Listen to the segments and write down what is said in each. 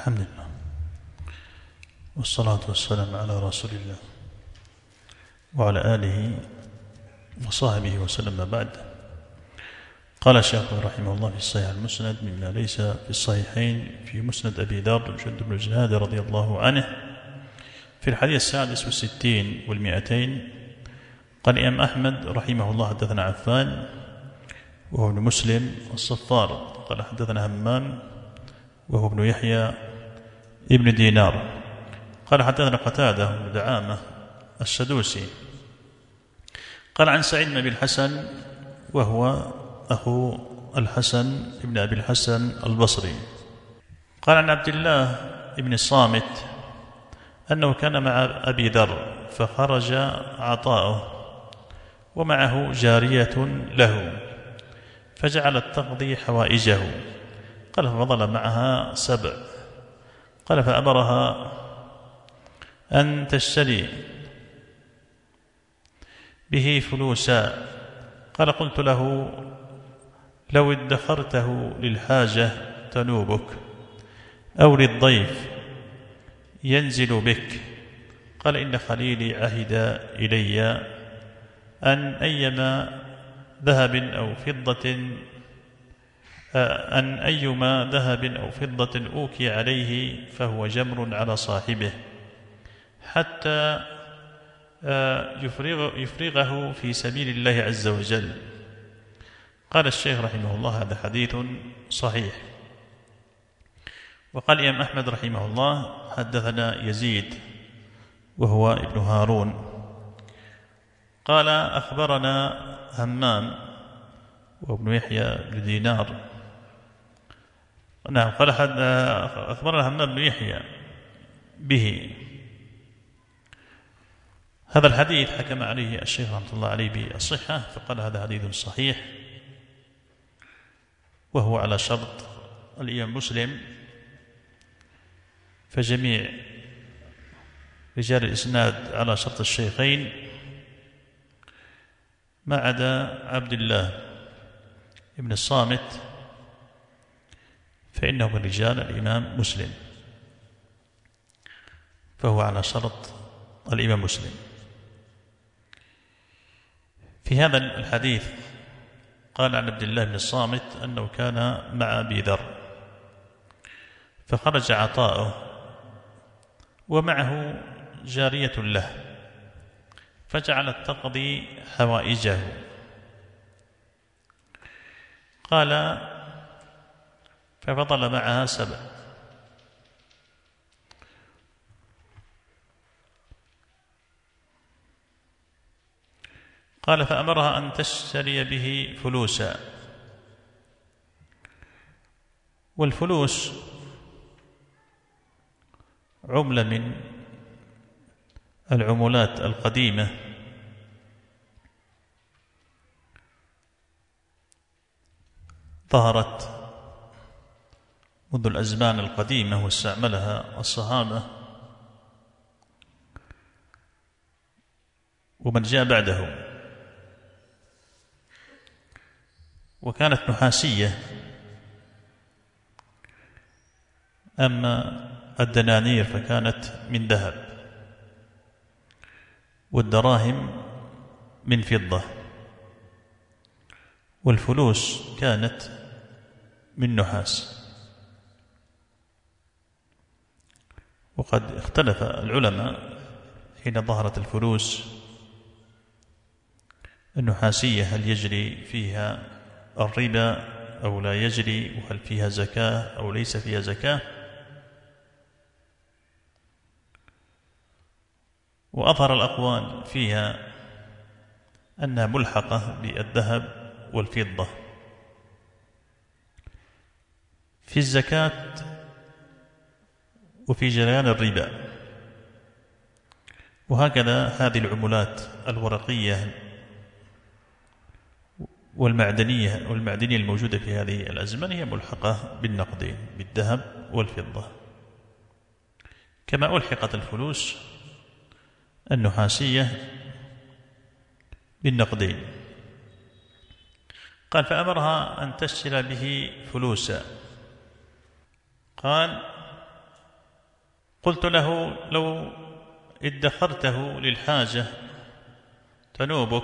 الحمد لله والصلاة والسلام على رسول الله وعلى آله وصحبه وسلم. بعد، قال الشيخ رحمه الله في الصحيح المسند مما ليس في الصحيحين في مسند أبي ذر جند بن الجناد رضي الله عنه في الحديث 66 والمئتين. قال الإمام أحمد رحمه الله حدثنا عفان وهو ابن مسلم الصفار قال حدثنا همام وهو ابن يحيى ابن دينار قال حدثنا قتادة بن دعامة السدوسي قال عن سعيد بن أبي الحسن وهو أخو الحسن ابن أبي الحسن البصري قال عن عبد الله بن الصامت أنه كان مع أبي ذر فخرج عطاؤه ومعه جارية له فجعلت تقضي حوائجه. قال ففضل معها 7. قال فأمرها أن تشتري به فلوسا. قال قلت له لو ادخرته للحاجة تنوبك أو للضيف ينزل بك. قال إن خليلي عهد إلي أن أيما ذهب أو فضة أوكي عليه فهو جمر على صاحبه حتى يفرغه في سبيل الله عز وجل. قال الشيخ رحمه الله هذا حديث صحيح. وقال الإمام أحمد رحمه الله حدثنا يزيد وهو ابن هارون قال أخبرنا همام وابن يحيى بن دينار. نعم قال أخبرنا همام بن يحيى به. هذا الحديث حكم عليه الشيخ رحمه الله عليه بالصحة فقال هذا حديث صحيح وهو على شرط الإمام مسلم. فجميع رجال الإسناد على شرط الشيخين ما عدا عبد الله ابن الصامت فإنه من رجال الإمام مسلم فهو على شرط الإمام مسلم. في هذا الحديث قال عن عبد الله بن الصامت أنه كان مع أبي ذر فخرج عطاؤه ومعه جارية له فجعلت تقضي حوائجه. قال ففضل معها 7. قال فأمرها أن تشتري به فلوسا. والفلوس عملة من العملات القديمة ظهرت منذ الأزمان القديمة واستعملها الصحابة ومن جاء بعدهم، وكانت نحاسية. أما الدنانير فكانت من ذهب والدراهم من فضة والفلوس كانت من نحاس. وقد اختلف العلماء حين ظهرت الفلوس النحاسية هل يجري فيها الربا أو لا يجري، وهل فيها زكاة أو ليس فيها زكاة. وأظهر الأقوال فيها أنها ملحقة بالذهب والفضة في الزكاة وفي جريان الربا. وهكذا هذه العملات الورقية والمعدنية الموجودة في هذه الأزمان هي ملحقة بالنقدين بالذهب والفضة، كما ألحقت الفلوس النحاسية بالنقدين. قال فأمرها أن تشتري به فلوسا. قال قلت له: لو ادخرته للحاجة تنوبك،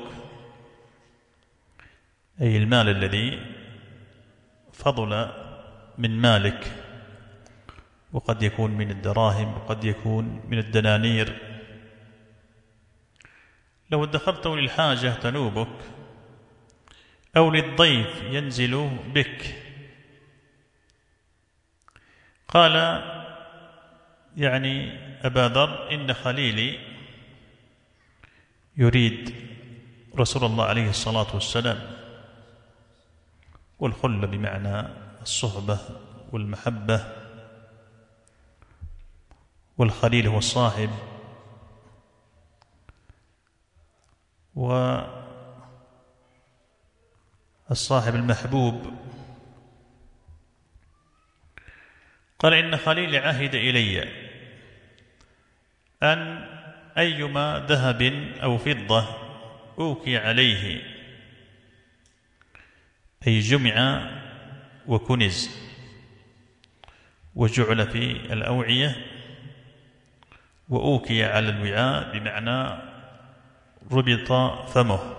أي المال الذي فضل من مالك، وقد يكون من الدراهم وقد يكون من الدنانير، لو ادخرته للحاجة تنوبك أو للضيف ينزل بك. قال يعني أبا ذر: إن خليلي يريد رسول الله عليه الصلاة والسلام، والخلة بمعنى الصحبة والمحبة، والخليل هو الصاحب، والصاحب المحبوب. قال: إن خليلي عهد إلي أن أيما ذهب أو فضة أوكي عليه، أي جمع وكنز وجعل في الأوعية، وأوكي على الوعاء بمعنى ربط فمه.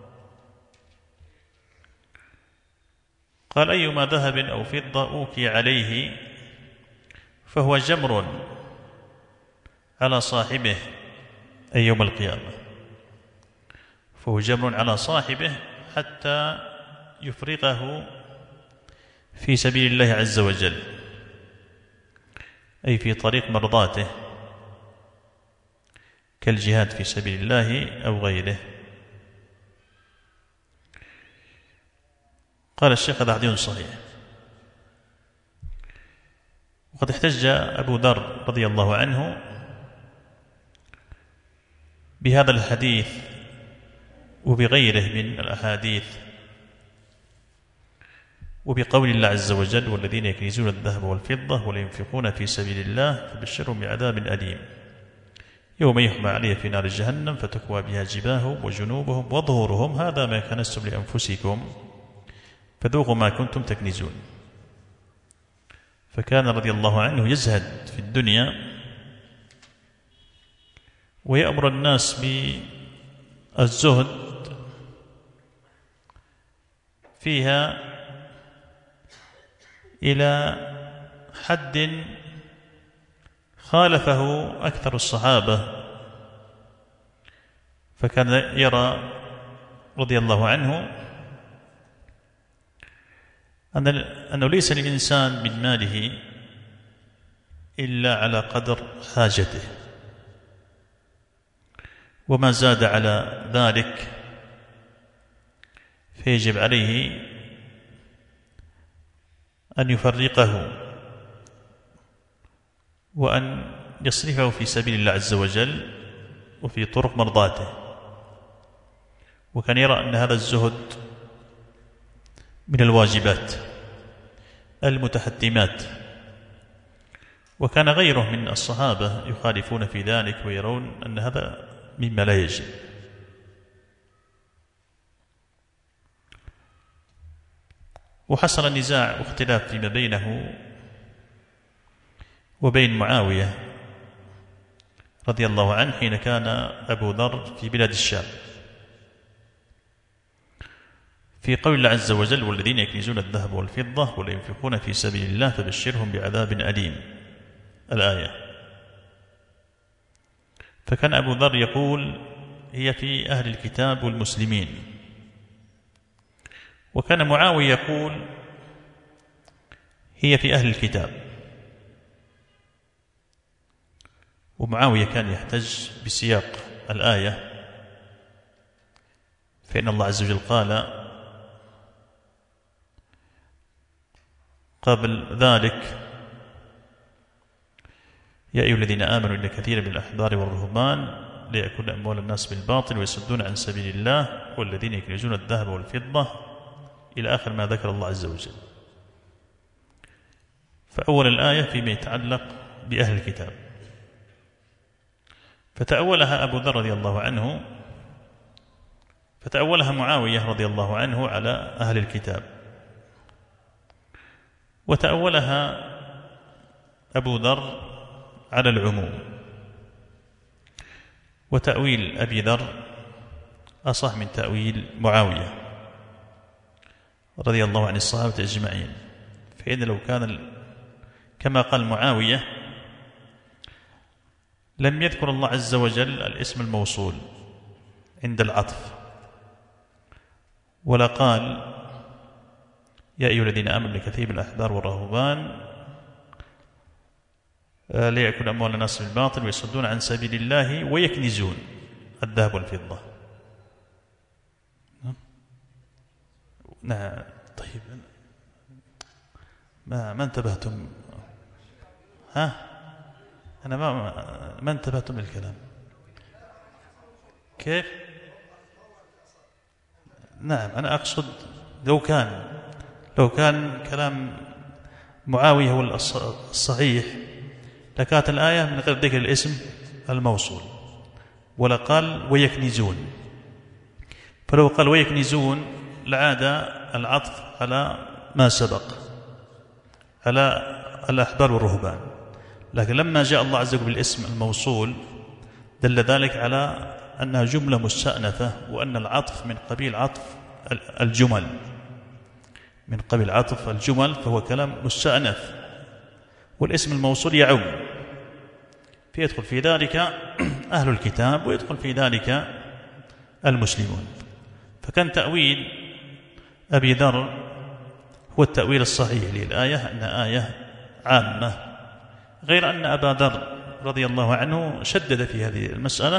قال: أيما ذهب أو فضة أوكي عليه فهو جمر على صاحبه، أي يوم القيامة، فهو جمر على صاحبه حتى يفرغه في سبيل الله عز وجل، أي في طريق مرضاته، كالجهاد في سبيل الله أو غيره. قال الشيخ: هذا حديث صحيح. وقد احتج أبو ذر رضي الله عنه بهذا الحديث وبغيره من الأحاديث، وبقول الله عز وجل: والذين يكنزون الذهب والفضة ولا ينفقون في سبيل الله فبشرهم بعذاب أليم يوم يحمى عليه في نار جهنم فتكوى بها جباههم وجنوبهم وظهورهم هذا ما كنزتم لأنفسكم فذوقوا ما كنتم تكنزون. فكان رضي الله عنه يزهد في الدنيا ويأمر الناس بالزهد فيها إلى حد خالفه أكثر الصحابة. فكان يرى رضي الله عنه أنه ليس للإنسان من ماله إلا على قدر حاجته، وما زاد على ذلك فيجب عليه أن يفرقه وأن يصرفه في سبيل الله عز وجل وفي طرق مرضاته. وكان يرى أن هذا الزهد من الواجبات المتحتمات، وكان غيره من الصحابة يخالفون في ذلك ويرون أن هذا مما لا يجب. وحصل النزاع واختلاف فيما بينه وبين معاوية رضي الله عنه حين كان أبو ذر في بلاد الشام في قول الله عز وجل: والذين يكنزون الذهب والفضة ولا ينفقون في سبيل الله فبشرهم بعذاب أليم، الآية. فكان أبو ذر يقول: هي في أهل الكتاب والمسلمين، وكان معاوية يقول: هي في أهل الكتاب. ومعاوية كان يحتج بسياق الآية، فإن الله عز وجل قال قبل ذلك: يا أيها الذين آمنوا إن كثيرا من الأحبار والرهبان ليأكلون أموال الناس بالباطل ويصدون عن سبيل الله والذين يكنزون الذهب والفضة إلى آخر ما ذكر الله عز وجل. فأول الآية فيما يتعلق بأهل الكتاب، فتأولها أبو ذر رضي الله عنه، فتأولها معاوية رضي الله عنه على أهل الكتاب، وتأولها أبو ذر على العموم، وتأويل أبي ذر أصح من تأويل معاوية رضي الله عن الصحابة أجمعين. فإن لو كان كما قال معاوية لم يذكر الله عز وجل الاسم الموصول عند العطف، ولا قال يا أيها الذين آمنوا لكثير من الأحبار والرهبان ليأكل أموال الناس بالباطل ويصدون عن سبيل الله ويكنزون الذهب والفضة. نعم. طيب ما انتبهتم؟ أنا ما انتبهتم للكلام. كيف؟ نعم، أنا أقصد لو كان كلام معاوية هو الصحيح لكانت الآية من غير ذكر الاسم الموصول، ولا قال ويكنزون. فلو قال ويكنزون لعاد العطف على ما سبق على الأحبار والرهبان، لكن لما جاء الله عز وجل بالاسم الموصول دل ذلك على أنها جملة مستأنفة، وأن العطف من قبيل عطف الجمل، من قبيل عطف الجمل، فهو كلام مستأنف، والاسم الموصول يعم، فيدخل في ذلك أهل الكتاب ويدخل في ذلك المسلمون. فكان تأويل أبي ذر هو التأويل الصحيح للآية، أنها آية عامة، غير أن أبا ذر رضي الله عنه شدد في هذه المسألة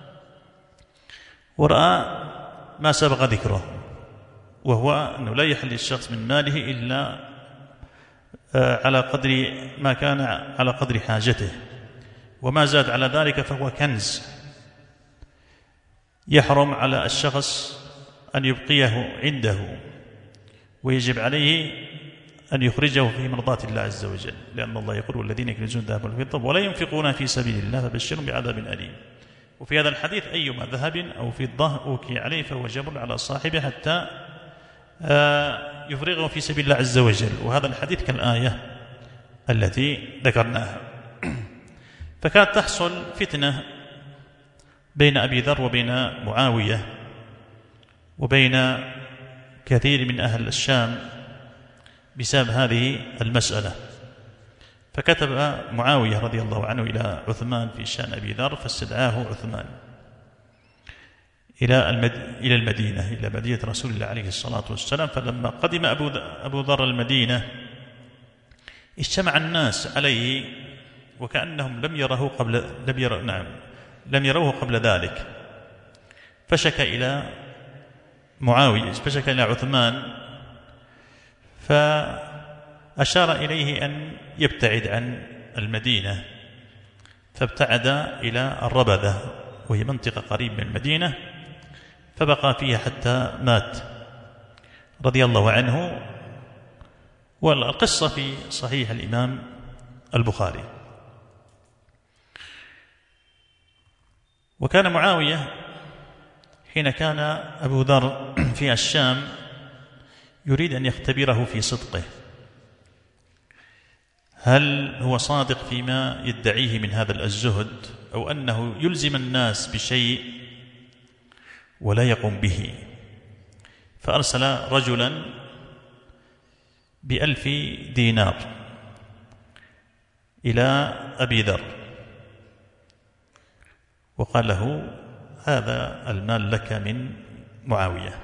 ورأى ما سبق ذكره، وهو أنه لا يحل الشخص من ماله إلا على قدر ما كان على قدر حاجته، وما زاد على ذلك فهو كنز يحرم على الشخص أن يبقيه عنده، ويجب عليه أن يخرجه في مرضاة الله عز وجل، لأن الله يقول والذين يكنزون الذهب والفضة ولا ينفقون في سبيل الله فبشرهم بعذاب أليم. وفي هذا الحديث أيما ذهب أو فضة أوكي عليه فهو جبر على صاحبه حتى يفرغه في سبيل الله عز وجل. وهذا الحديث كالآية التي ذكرناها. فكانت تحصل فتنة بين أبي ذر وبين معاوية وبين كثير من أهل الشام بسبب هذه المسألة. فكتب معاوية رضي الله عنه إلى عثمان في شأن أبي ذر، فاستدعاه عثمان إلى المدينة، إلى مدينة رسول الله عليه الصلاة والسلام. فلما قدم أبو ذر المدينة اجتمع الناس عليه وكأنهم لم يروه قبل ذلك، فشكى إلى معاوية، فشكى إلى عثمان، فأشار إليه أن يبتعد عن المدينة، فابتعد إلى الربذة وهي منطقة قريب من المدينة، فبقى فيها حتى مات رضي الله عنه. والقصة في صحيح الإمام البخاري. وكان معاوية حين كان أبو ذر في الشام يريد أن يختبره في صدقه، هل هو صادق فيما يدعيه من هذا الزهد، أو أنه يلزم الناس بشيء ولا يقوم به. فأرسل رجلا ب1000 دينار إلى أبي ذر وقال له هذا المال لك من معاوية،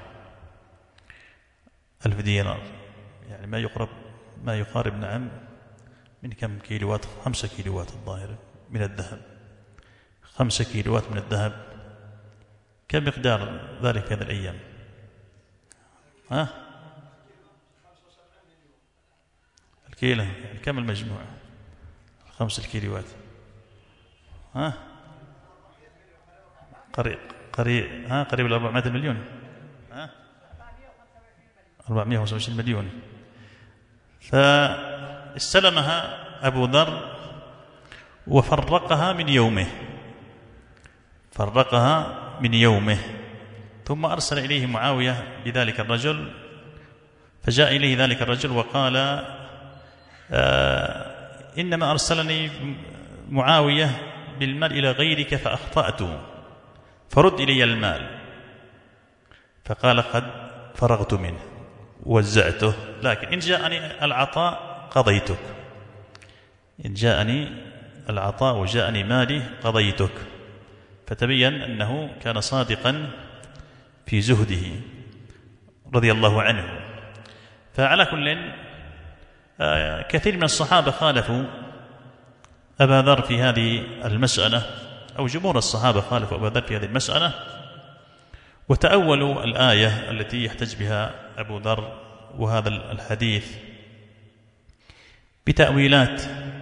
1000 دينار يعني ما يقارب نعم من كم كيلوات؟ 5 كيلوات الظاهر من الذهب، 5 كيلوات من الذهب. كم مقدار ذلك في هذه الأيام؟ 1 كيلو يعني كم المجموع؟ 5 كيلوات قريب 400 مليون 425 مليون. فاستلمها أبو ذر وفرقها من يومه، ثم أرسل إليه معاوية بذلك الرجل، فجاء إليه ذلك الرجل وقال إنما أرسلني معاوية بالمال إلى غيرك فأخطأت فرد إلي المال. فقال قد فرغت منه وزعته، لكن إن جاءني العطاء قضيتك، إن جاءني العطاء وجاءني مالي قضيتك. فتبين أنه كان صادقا في زهده رضي الله عنه. فعلى كل كثير من الصحابة خالفوا أبا ذر في هذه المسألة، أو جمهور الصحابة خالفوا أبا ذر في هذه المسألة، وتأولوا الآية التي يحتج بها أبو ذر وهذا الحديث بتأويلات،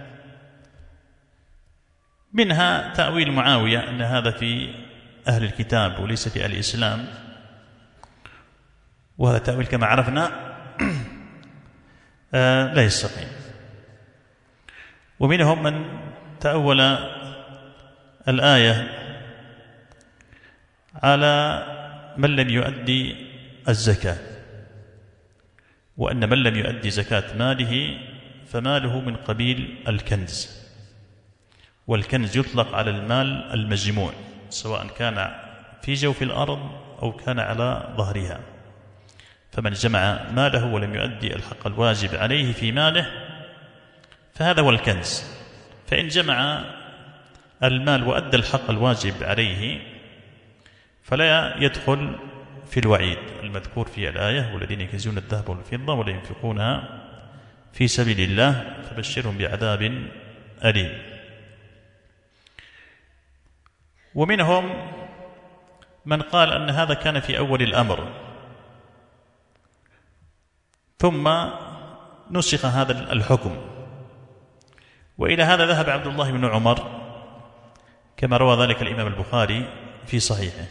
منها تأويل معاوية أن هذا في أهل الكتاب وليس في أهل الإسلام، وهذا تأويل كما عرفنا لا يستقيم. ومنهم من تأول الآية على من لم يؤدي الزكاة، وأن من لم يؤدي زكاة ماله فماله من قبيل الكنز، والكنز يطلق على المال المجموع سواء كان في جوف الأرض أو كان على ظهرها. فمن جمع ماله ولم يؤدي الحق الواجب عليه في ماله فهذا هو الكنز. فإن جمع المال وأدى الحق الواجب عليه فلا يدخل في الوعيد المذكور في الآية: والذين يكنزون الذهب والفضة ولا ينفقونها في سبيل الله فبشرهم بعذاب أليم. ومنهم من قال أن هذا كان في أول الأمر ثم نسخ هذا الحكم، وإلى هذا ذهب عبد الله بن عمر كما روى ذلك الإمام البخاري في صحيحه،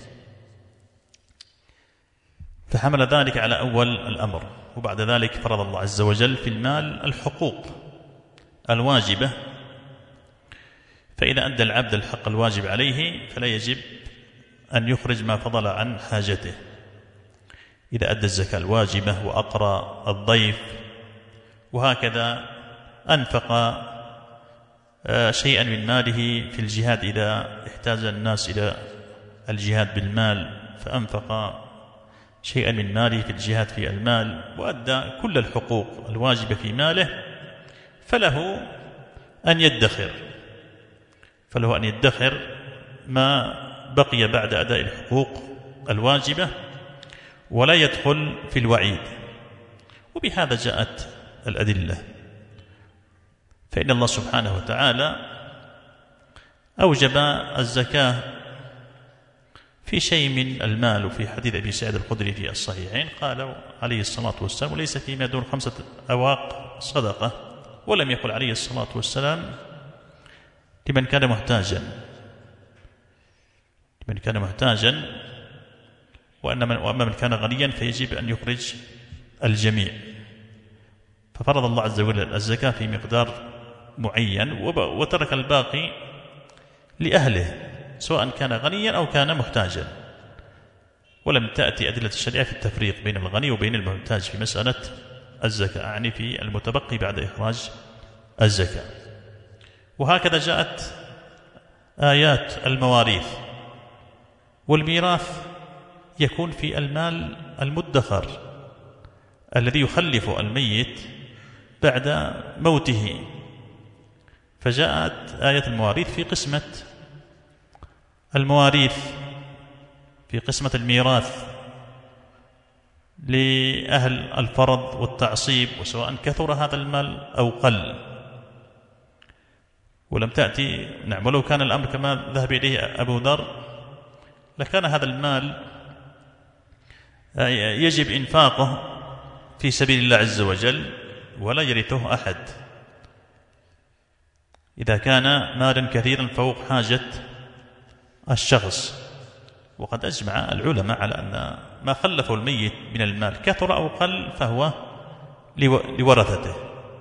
فحمل ذلك على أول الأمر. وبعد ذلك فرض الله عز وجل في المال الحقوق الواجبة، فإذا أدى العبد الحق الواجب عليه فلا يجب أن يخرج ما فضل عن حاجته. إذا أدى الزكاة الواجبة وأقرى الضيف وهكذا أنفق شيئا من ماله في الجهاد إذا احتاج الناس إلى الجهاد بالمال فأنفق شيئا من ماله في الجهاد في المال وأدى كل الحقوق الواجبة في ماله، فله أن يدخر ما بقي بعد أداء الحقوق الواجبة ولا يدخل في الوعيد. وبهذا جاءت الأدلة، فإن الله سبحانه وتعالى أوجب الزكاة في شيء من المال. وفي حديث أبي سعيد الخدري في الصحيحين قال عليه الصلاة والسلام: وليس فيما دون 5 أواق صدقة. ولم يقل عليه الصلاة والسلام لمن كان محتاجا، وأما من كان غنيا فيجب أن يخرج الجميع. ففرض الله عز وجل الزكاة في مقدار معين وترك الباقي لأهله سواء كان غنيا أو كان محتاجا. ولم تأتي أدلة الشريعة في التفريق بين الغني وبين المحتاج في مسألة الزكاة، يعني في المتبقي بعد إخراج الزكاة. وهكذا جاءت آيات المواريث. والميراث يكون في المال المدخر الذي يخلف الميت بعد موته. فجاءت آية المواريث في قسمة الميراث لأهل الفرض والتعصيب، وسواء كثر هذا المال أو قل. ولم تأتي ولو كان الأمر كما ذهب إليه أبو ذر لكان هذا المال يجب إنفاقه في سبيل الله عز وجل ولا يرثه أحد إذا كان مالا كثيرا فوق حاجة الشخص. وقد أجمع العلماء على أن ما خلفه الميت من المال كثر أو قل فهو لورثته.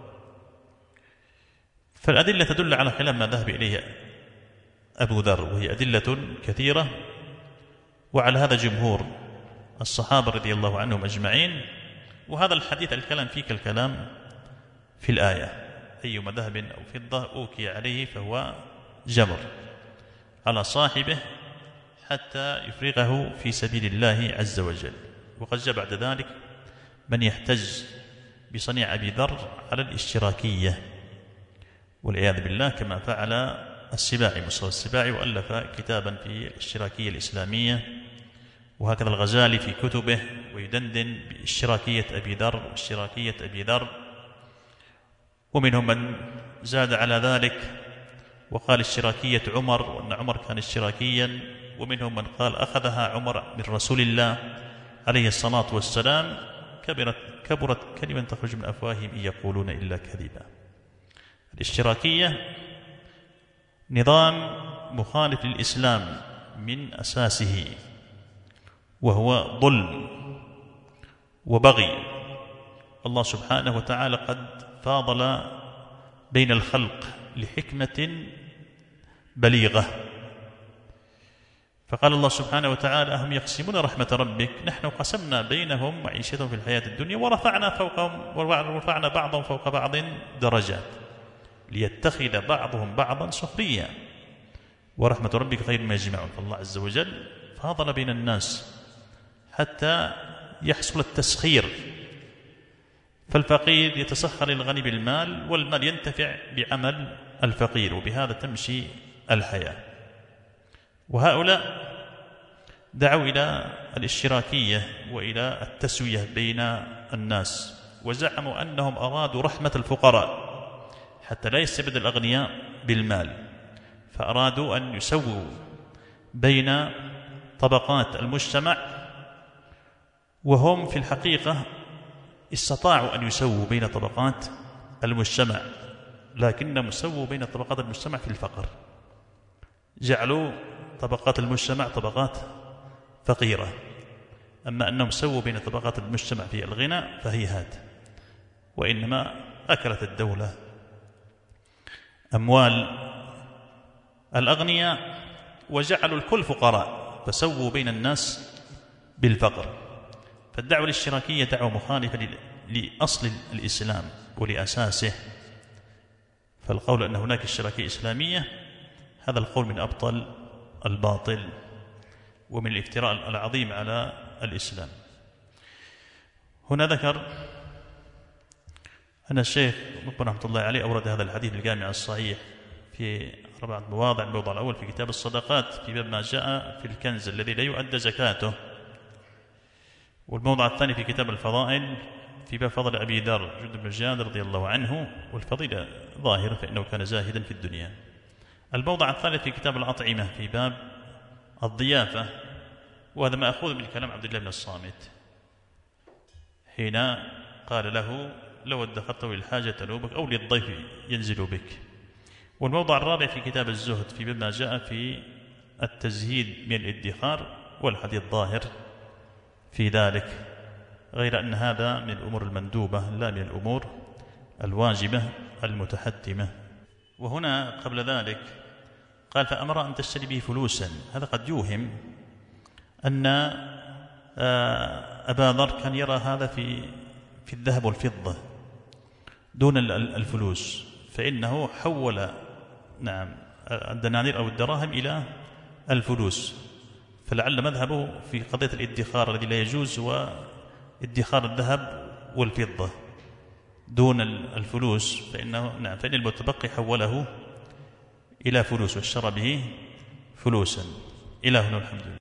فالأدلة تدل على خلاف ما ذهب إليه أبو ذر، وهي أدلة كثيرة، وعلى هذا جمهور الصحابة رضي الله عنهم أجمعين. وهذا الحديث الكلام فيه كالكلام في الآية: أي مذهب أو فضة أوكي عليه فهو جبر على صاحبه حتى يفرغه في سبيل الله عز وجل. وقد جاء بعد ذلك من يحتج بصنيع أبي ذر على الاشتراكية والعياذ بالله، كما فعل السباعي مصطفى السباعي، وألف كتابا في الاشتراكية الإسلامية، وهكذا الغزالي في كتبه ويدندن باشتراكية أبي ذر واشتراكية أبي ذر. ومنهم من زاد على ذلك وقال اشتراكية عمر، وأن عمر كان اشتراكيا. ومنهم من قال أخذها عمر من رسول الله عليه الصلاة والسلام. كبرت كلمة تخرج من أفواههم إن يقولون إلا كذبا. الاشتراكية نظام مخالف للإسلام من أساسه، وهو ظلم وبغي. الله سبحانه وتعالى قد فاضل بين الخلق لحكمة بليغة، فقال الله سبحانه وتعالى: أهم يقسمون رحمة ربك نحن قسمنا بينهم معيشتهم في الحياة الدنيا ورفعنا بعضهم فوق بعض درجات ليتخذ بعضهم بعضا سخريا ورحمة ربك خير مما يجمعون. فالله عز وجل فاضل بين الناس حتى يحصل التسخير، فالفقير يتسخر للغني بالمال، والمال ينتفع بعمل الفقير، وبهذا تمشي الحياة. وهؤلاء دعوا إلى الاشتراكية وإلى التسوية بين الناس، وزعموا أنهم أرادوا رحمة الفقراء حتى لا يستبد الأغنياء بالمال، فأرادوا أن يسووا بين طبقات المجتمع، وهم في الحقيقة استطاعوا أن يسووا بين طبقات المجتمع، لكنهم سووا بين طبقات المجتمع في الفقر، جعلوا طبقات المجتمع طبقات فقيرة. أما أنهم سووا بين طبقات المجتمع في الغنى فهيهات، وإنما أكلت الدولة أموال الأغنياء وجعلوا الكل فقراء، فسووا بين الناس بالفقر. فالدعوة الاشتراكية دعوة مخالفة لأصل الإسلام ولأساسه، فالقول أن هناك اشتراكية إسلامية هذا القول من أبطل الباطل ومن الافتراء العظيم على الإسلام. هنا ذكر أن الشيخ رحمة الله عليه أورد هذا الحديث الجامع الصحيح في 4 مواضع. الموضع الأول في كتاب الصدقات في باب ما جاء في الكنز الذي لا يؤدى زكاته، والموضع الثاني في كتاب الفضائل في باب فضل أبي ذر جند بن جاد رضي الله عنه، والفضيلة ظاهرة فإنه كان زاهدا في الدنيا. الموضع الثالث في كتاب الأطعمة في باب الضيافة، وهذا مأخوذ من كلام عبد الله بن الصامت حين قال له: لو ادخرت للحاجة تنوبك أو للضيف ينزل بك. والموضع الرابع في كتاب الزهد في باب ما جاء في التزهيد من الادخار، والحديث ظاهر في ذلك، غير أن هذا من الأمور المندوبة لا من الأمور الواجبة المتحتمة. وهنا قبل ذلك قال: فأمر أن تشتري به فلوسا. هذا قد يوهم أن أبا ذر كان يرى هذا في الذهب والفضة دون الفلوس، فإنه حول الدنانير أو الدراهم إلى الفلوس، فلعل مذهبه في قضية الادخار الذي لا يجوز هو ادخار الذهب والفضة دون الفلوس، فإن المتبقي حوله إلى فلوس واشترى به فلوسا. إلى هنا الحمد لله.